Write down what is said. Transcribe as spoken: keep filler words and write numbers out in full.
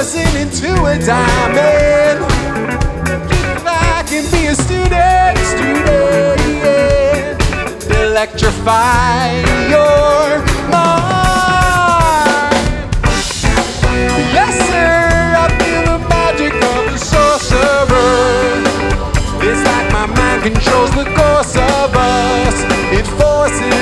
person into a diamond. If I can be a student, student, electrify your